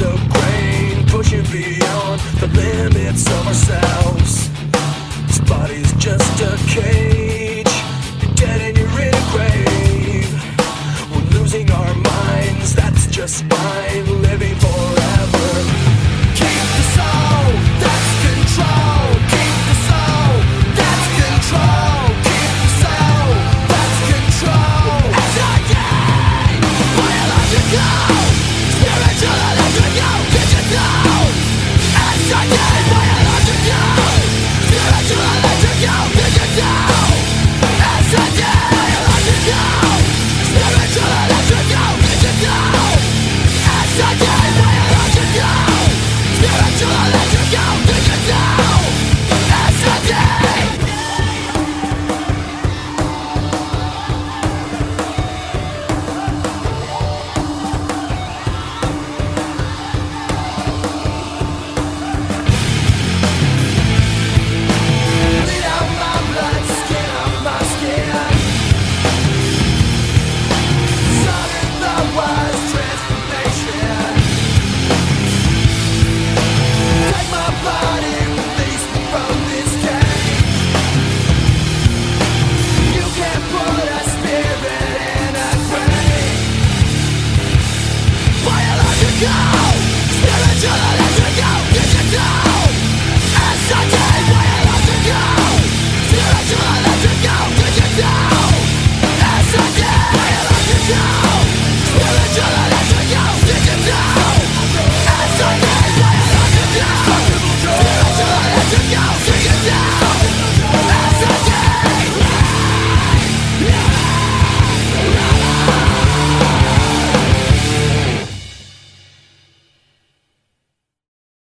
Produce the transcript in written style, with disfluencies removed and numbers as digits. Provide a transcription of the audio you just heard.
a grain, pushing beyond the limits of ourselves. This body's just a cage, you're dead and you're in a grave. We're losing our minds, that's just fine, living forever. Keep the soul, that's control. Keep the soul, that's control. Keep the soul, that's control. S.I.D. Biological, spiritual, electrical, digital. S.I.D. Biological, spiritual.